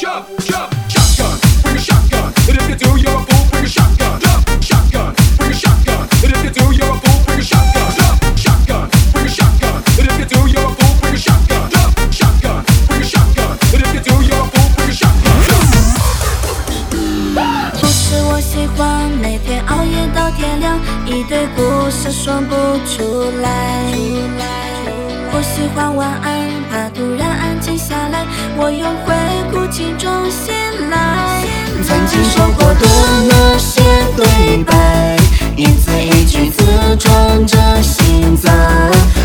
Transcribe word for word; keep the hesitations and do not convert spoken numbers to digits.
Jump, jump, shotgun, bring a shotgun. And if you do, you're a fool, bring a shotgun. Jump, shotgun, bring a shotgun. And if you do, you're a fool, bring a shotgun. Jump, shotgun, bring a shotgun. And if you do, you're a fool, bring a shotgun. Jump, shotgun, bring a shotgun. And if you do, you're a fool, bring a shotgun. 不是我喜欢每天熬夜到天亮，一堆故事说不出来。不喜欢晚安，怕突然安静下来，我又会哭泣中醒来。曾经说过的那些对白，一字一句字装着心脏。